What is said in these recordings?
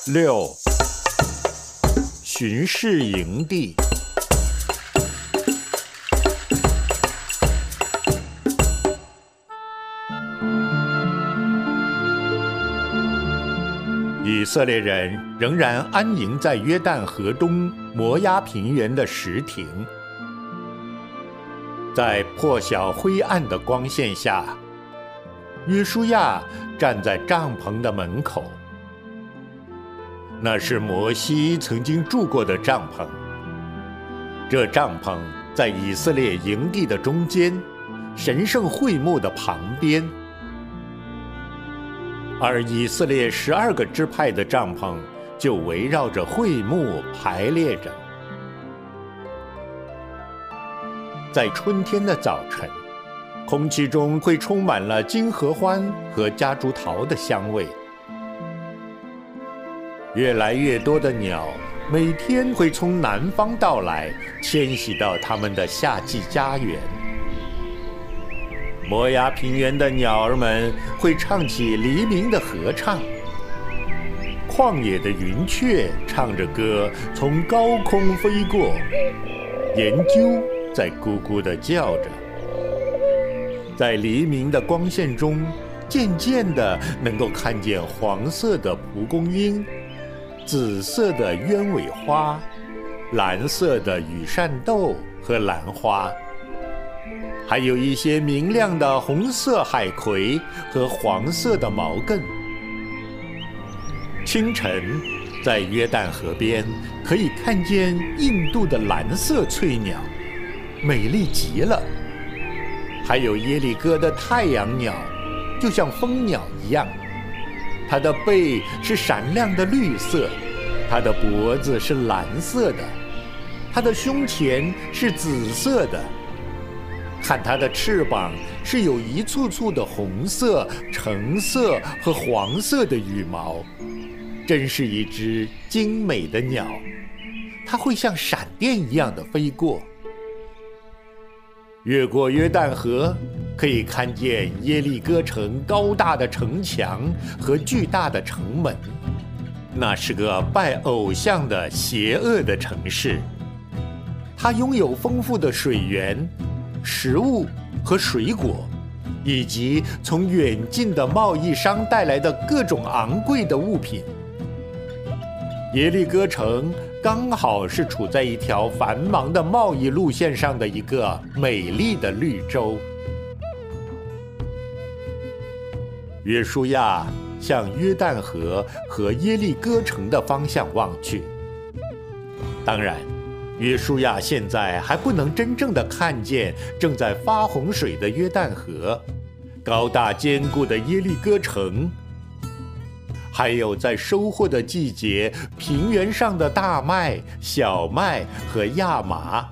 6. 巡视营地。以色列人仍然安营在约旦河东摩押平原的石亭，在破晓灰暗的光线下，约书亚站在帐篷的门口。那是摩西曾经住过的帐篷。这帐篷在以色列营地的中间，神圣会幕的旁边。而以色列12个支派的帐篷就围绕着会幕排列着。在春天的早晨，空气中会充满了金合欢和夹竹桃的香味。越来越多的鸟每天会从南方到来，迁徙到它们的夏季家园。摩押平原的鸟儿们会唱起黎明的合唱，旷野的云雀唱着歌从高空飞过，研究在咕咕地叫着。在黎明的光线中，渐渐地能够看见黄色的蒲公英，紫色的鸢尾花，蓝色的羽扇豆和兰花，还有一些明亮的红色海葵和黄色的毛茛。清晨，在约旦河边可以看见印度的蓝色翠鸟，美丽极了。还有耶利哥的太阳鸟，就像蜂鸟一样，它的背是闪亮的绿色，它的脖子是蓝色的，它的胸前是紫色的。看它的翅膀是有一簇簇的红色、橙色和黄色的羽毛，真是一只精美的鸟。它会像闪电一样的飞过。越过约旦河，可以看见耶利哥城高大的城墙和巨大的城门。那是个拜偶像的邪恶的城市，它拥有丰富的水源、食物和水果，以及从远近的贸易商带来的各种昂贵的物品。耶利哥城刚好是处在一条繁忙的贸易路线上的一个美丽的绿洲。约书亚向约旦河和耶利哥城的方向望去。当然，约书亚现在还不能真正的看见正在发洪水的约旦河，高大坚固的耶利哥城，还有在收获的季节平原上的大麦、小麦和亚麻。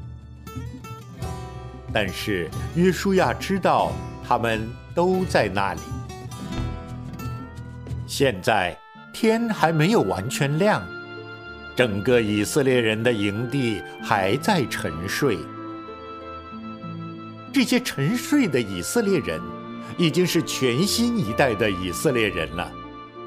但是约书亚知道他们都在那里。现在天还没有完全亮，整个以色列人的营地还在沉睡。这些沉睡的以色列人已经是全新一代的以色列人了。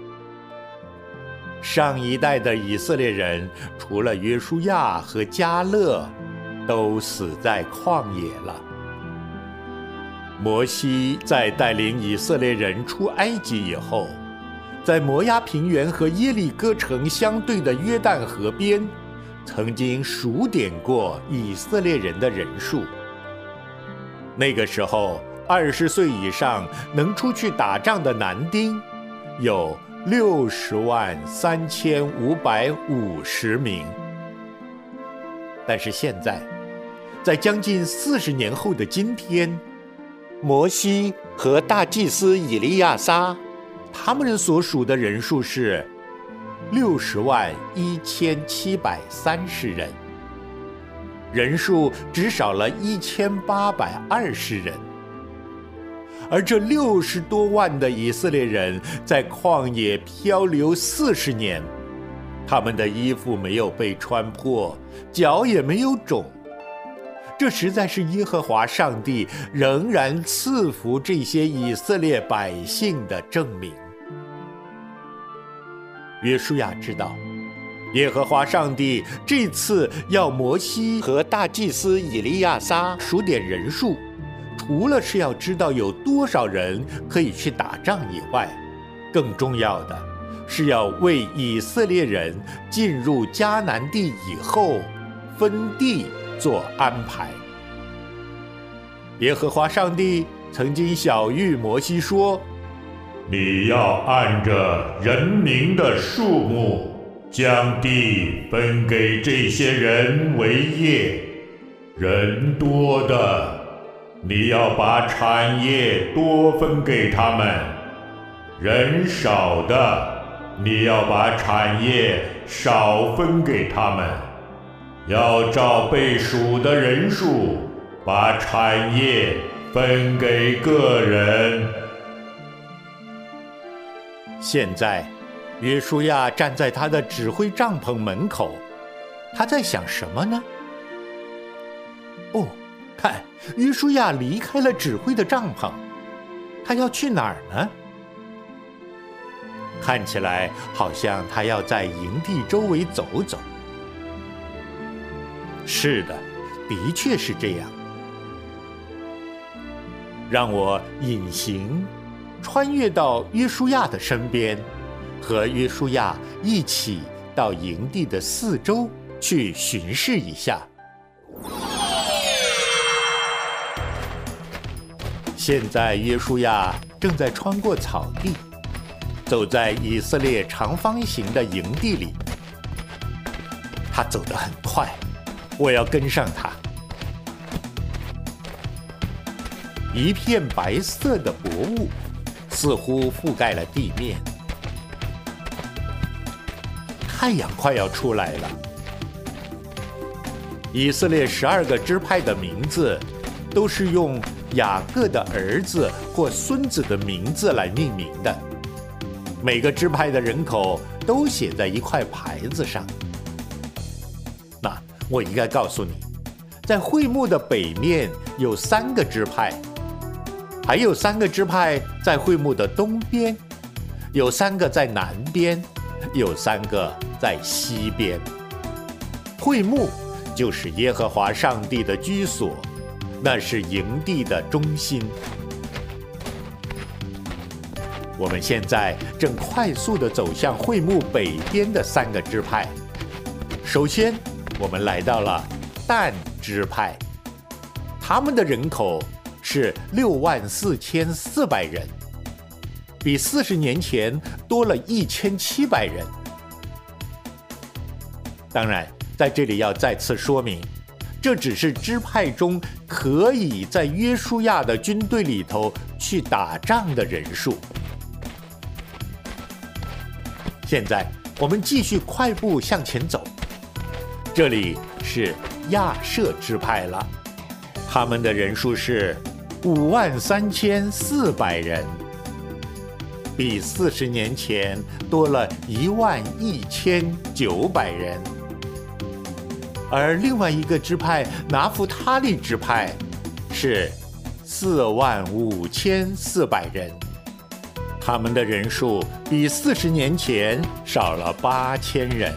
上一代的以色列人除了约书亚和迦勒，都死在旷野了。摩西在带领以色列人出埃及以后，在摩押平原和耶利哥城相对的约旦河边，曾经数点过以色列人的人数。那个时候，20岁以上能出去打仗的男丁有603550名。但是现在，在将近40年后的今天，摩西和大祭司以利亚撒他们所属的人数是601730人，人数只少了1820人。而这60多万的以色列人在旷野漂流40年，他们的衣服没有被穿破，脚也没有肿。这实在是耶和华上帝仍然赐福这些以色列百姓的证明。 约书亚知道，耶和华上帝这次要摩西和大祭司以利亚撒数点人数，除了是要知道有多少人可以去打仗以外，更重要的是要为以色列人进入迦南地以后分地做安排。耶和华上帝曾经晓谕摩西说， 你要按着人民的数目，将地分给这些人为业。人多的，你要把产业多分给他们；人少的，你要把产业少分给他们。要照被数的人数，把产业分给个人。 现在，约书亚站在他的指挥帐篷门口，他在想什么呢？哦，看，约书亚离开了指挥的帐篷，他要去哪儿呢？看起来好像他要在营地周围走走。是的，的确是这样。让我隐形，穿越到约书亚的身边，和约书亚一起到营地的四周去巡视一下。现在约书亚正在穿过草地，走在以色列长方形的营地里。他走得很快，我要跟上他。一片白色的薄雾似乎覆盖了地面，太阳快要出来了。以色列12个支派的名字都是用雅各的儿子或孙子的名字来命名的，每个支派的人口都写在一块牌子上。那我应该告诉你，在会幕的北面有3个支派，还有3个支派在会幕的东边，有3个在南边，有3个在西边。会幕就是耶和华上帝的居所，那是营地的中心。我们现在正快速地走向会幕北边的3个支派。首先，我们来到了但支派，他们的人口是64400人，比40年前多了1700人。当然，在这里要再次说明，这只是支派中可以在约书亚的军队里头去打仗的人数。现在我们继续快步向前走，这里是亚设支派了，他们的人数是53400人，比40年前多了11900人。而另外一个支派拿弗他利支派是45400人，他们的人数比40年前少了8000人。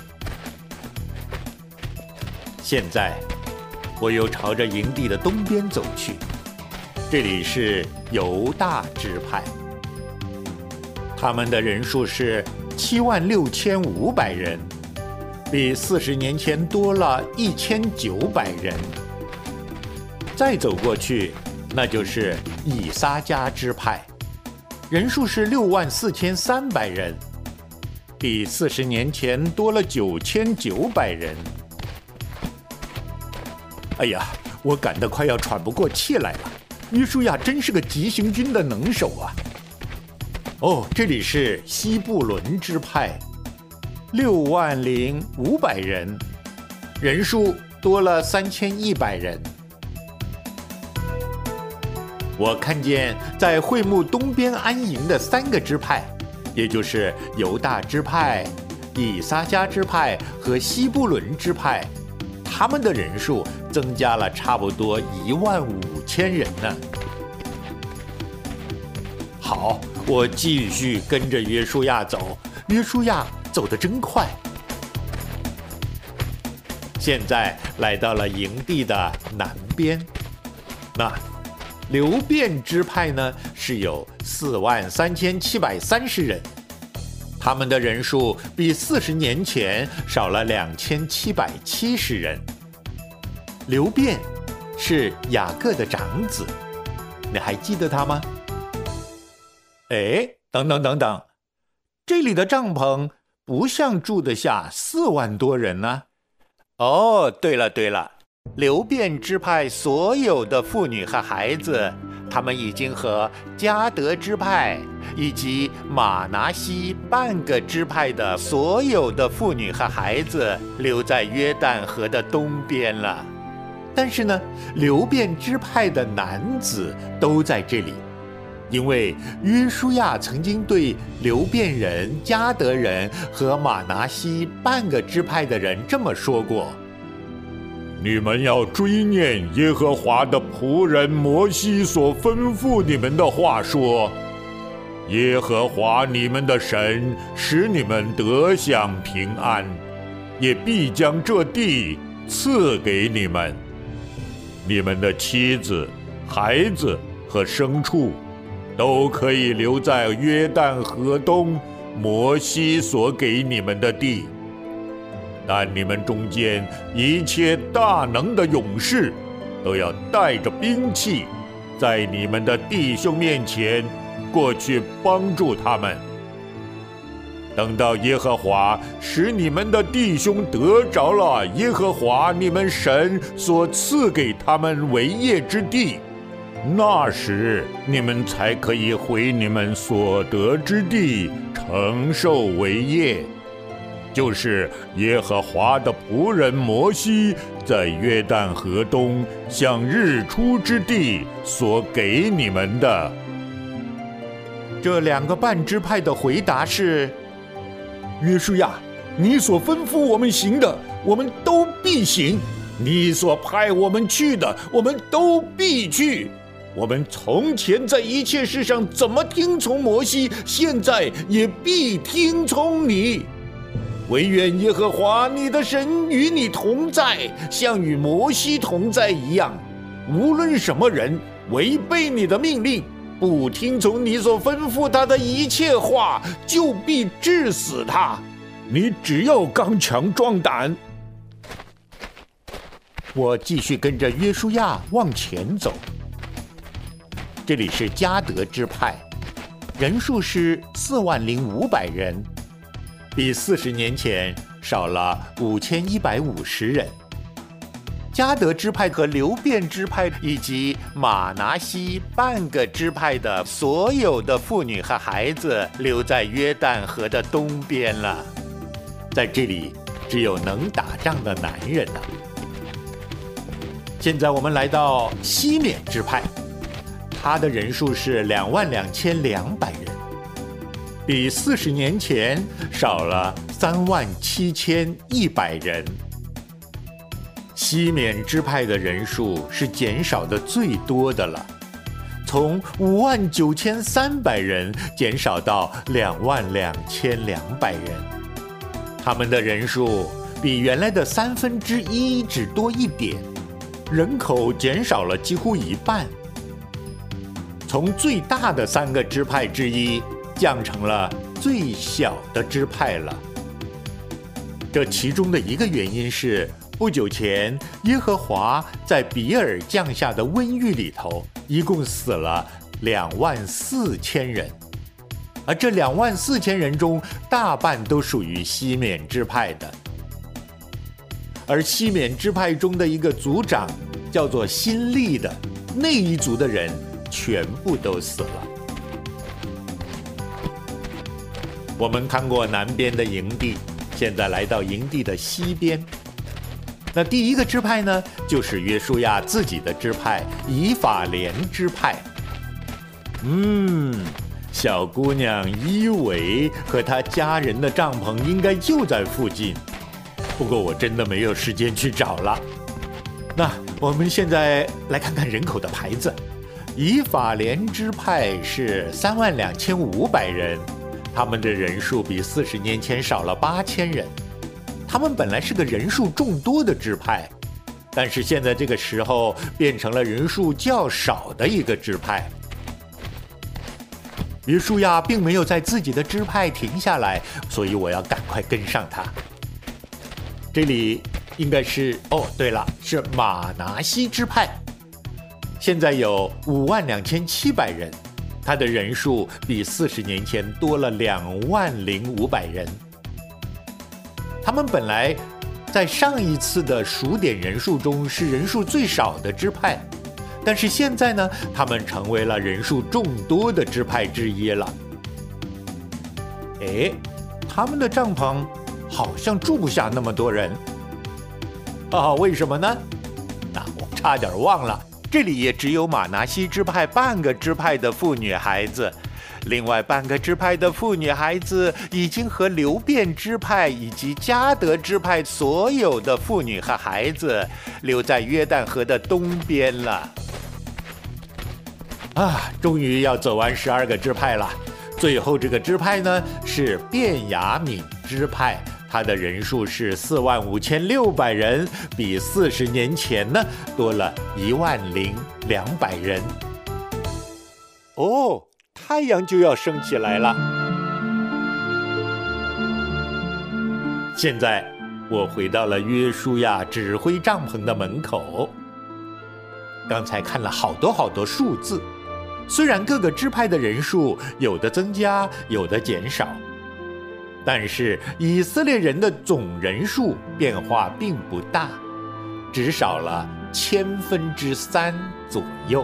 现在我又朝着营地的东边走去，这里是犹大支派，他们的人数是76500人，比40年前多了1900人。再走过去，那就是以撒迦支派，人数是64300人，比40年前多了9900人。哎呀，我赶得快要喘不过气来了。约书亚真是个急行军的能手啊！哦，这里是西布伦支派，60500人，人数多了3100人。我看见在会幕东边安营的3个支派，也就是犹大支派、以撒迦支派和西布伦支派，他们的人数增加了差不多15000人呢。好， 我继续跟着约书亚走，约书亚走得真快。现在来到了营地的南边，那流便支派呢是有43730人，他们的人数比40年前少了2770人。流便是雅各的长子，你还记得他吗？哎，等等，这里的帐篷不像住得下4万多人呢。哦，对了，流便支派所有的妇女和孩子，他们已经和迦得支派以及玛拿西半个支派的所有的妇女和孩子留在约旦河的东边了。但是呢，流便支派的男子都在这里，因为约书亚曾经对流便人、迦得人和玛拿西半个支派的人这么说过： 你们要追念耶和华的仆人摩西所吩咐你们的话，说：耶和华你们的神使你们得享平安，也必将这地赐给你们。你们的妻子、孩子和牲畜都可以留在约旦河东摩西所给你们的地，但你们中间一切大能的勇士都要带着兵器，在你们的弟兄面前过去帮助他们。等到耶和华使你们的弟兄得着了耶和华你们神所赐给他们为业之地，那时你们才可以回你们所得之地承受为业，就是耶和华的仆人摩西在约旦河东向日出之地所给你们的。 这2个半支派的回答是： 约书亚，你所吩咐我们行的，我们都必行；你所派我们去的，我们都必去。我们从前在一切事上怎么听从摩西，现在也必听从你。惟愿耶和华你的神与你同在，像与摩西同在一样。无论什么人违背你的命令，不听从你所吩咐他的一切话，就必治死他。你只要刚强壮胆。 我继续跟着约书亚往前走。这里是迦得支派，人数是40500人，比40年前少了5150人。迦得支派和流便支派以及玛拿西半个支派的所有的妇女和孩子留在约旦河的东边了，在这里只有能打仗的男人了。现在我们来到西缅支派，他的人数是22200人，比40年前少了37100人。西缅支派的人数是减少的最多的了，从59300人减少到22200人。他们的人数比原来的1/3只多一点，人口减少了几乎一半。从最大的3个支派之一降成了最小的支派了。这其中的一个原因是，不久前耶和华在比尔降下的瘟疫里头，一共死了24000人，而这24000人中，大半都属于西缅支派的。而西缅支派中的一个族长叫做辛利的，那一族的人全部都死了。我们看过南边的营地，现在来到营地的西边。那第一个支派呢，就是约书亚自己的支派以法莲支派。小姑娘伊维和她家人的帐篷应该就在附近，不过我真的没有时间去找了。那我们现在来看看人口的牌子， 以法莲支派是32500人，他们的人数比40年前少了8000人。他们本来是个人数众多的支派，但是现在这个时候变成了人数较少的一个支派。约书亚并没有在自己的支派停下来，所以我要赶快跟上他。这里应该是对了，是马拿西支派，现在有52700人，他的人数比40年前多了20500人。他们本来在上一次的数点人数中是人数最少的支派，但是现在呢，他们成为了人数众多的支派之一了。他们的帐篷好像住不下那么多人。为什么呢？我差点忘了，这里也只有马拿西支派半个支派的妇女孩子，另外半个支派的妇女孩子已经和流便支派以及迦得支派所有的妇女和孩子留在约旦河的东边了。终于要走完12个支派了。最后这个支派呢是便雅悯支派，它的人数是45600人，比40年前呢多了10200人。太阳就要升起来了。现在我回到了约书亚指挥帐篷的门口。刚才看了好多数字，虽然各个支派的人数有的增加，有的减少，但是以色列人的总人数变化并不大，只少了3%左右。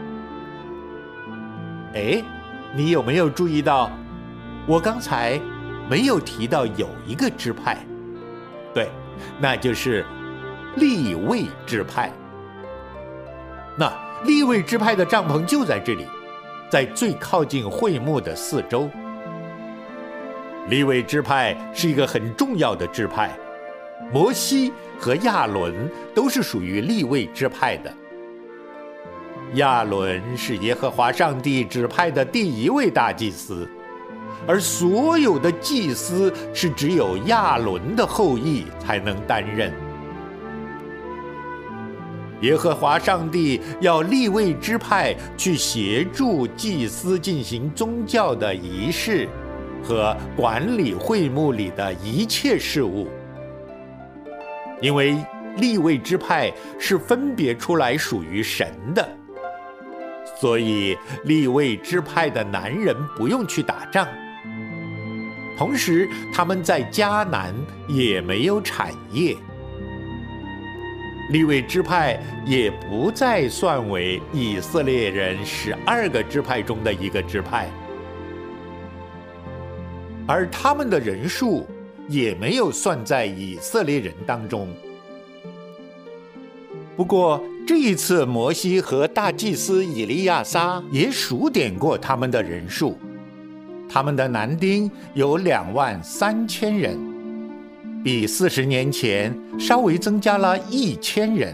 你有没有注意到，我刚才没有提到有一个支派？对，那就是利未支派。那利未支派的帐篷就在这里，在最靠近会幕的四周。利未支派是一个很重要的支派，摩西和亚伦都是属于利未支派的。亚伦是耶和华上帝指派的第1位大祭司，而所有的祭司是只有亚伦的后裔才能担任。耶和华上帝要利未支派去协助祭司进行宗教的仪式和管理会幕里的一切事务，因为利未支派是分别出来属于神的，所以利未支派的男人不用去打仗，同时他们在迦南也没有产业。利未支派也不再算为以色列人12个支派中的一个支派，而他们的人数也没有算在以色列人当中。不过这一次摩西和大祭司以利亚撒也数点过他们的人数，他们的男丁有23000人，比40年前稍微增加了1000人。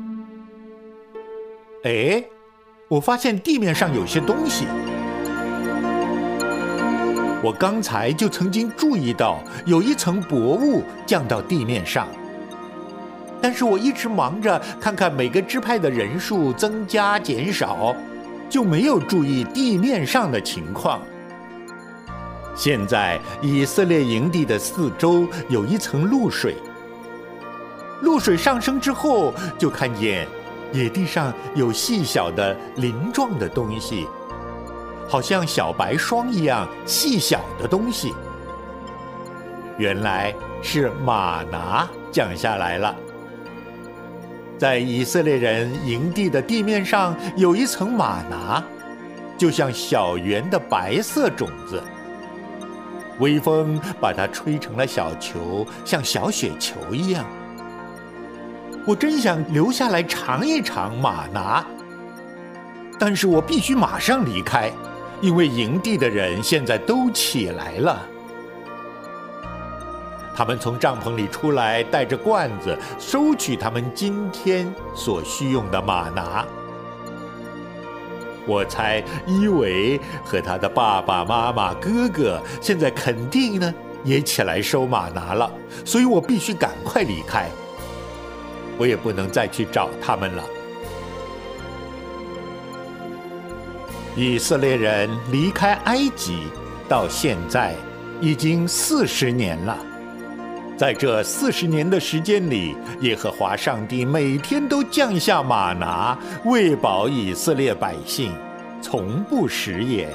我发现地面上有些东西，我刚才就曾经注意到有一层薄雾降到地面上，但是我一直忙着看看每个支派的人数增加减少，就没有注意地面上的情况。现在以色列营地的四周有一层露水，露水上升之后，就看见野地上有细小的鳞状的东西，好像小白霜一样细小的东西。原来是玛拿降下来了。在以色列人营地的地面上有一层玛拿，就像小圆的白色种子，微风把它吹成了小球，像小雪球一样。我真想留下来尝一尝玛拿，但是我必须马上离开，因为营地的人现在都起来了。他们从帐篷里出来，带着罐子收取他们今天所需用的玛拿。 我猜伊维和他的爸爸妈妈、哥哥现在肯定呢也起来收玛拿了，所以我必须赶快离开。我也不能再去找他们了。以色列人离开埃及到现在已经40年了。在这40年的时间里，耶和华上帝每天都降下玛拿，喂饱以色列百姓，从不食言。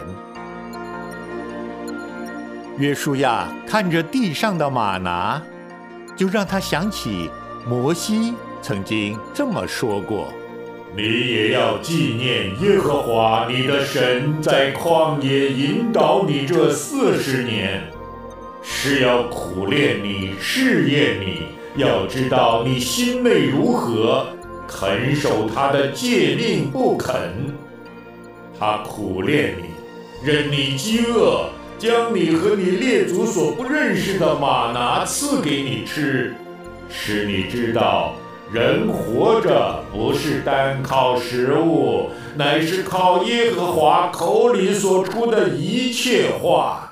约书亚看着地上的玛拿，就让他想起摩西曾经这么说过： 你也要纪念耶和华你的神在旷野引导你这40年，是要苦练你，试验你，要知道你心内如何，肯守他的诫命不肯。他苦练你，任你饥饿，将你和你列祖所不认识的玛拿赐给你吃，使你知道人活着不是单靠食物，乃是靠耶和华口里所出的一切话。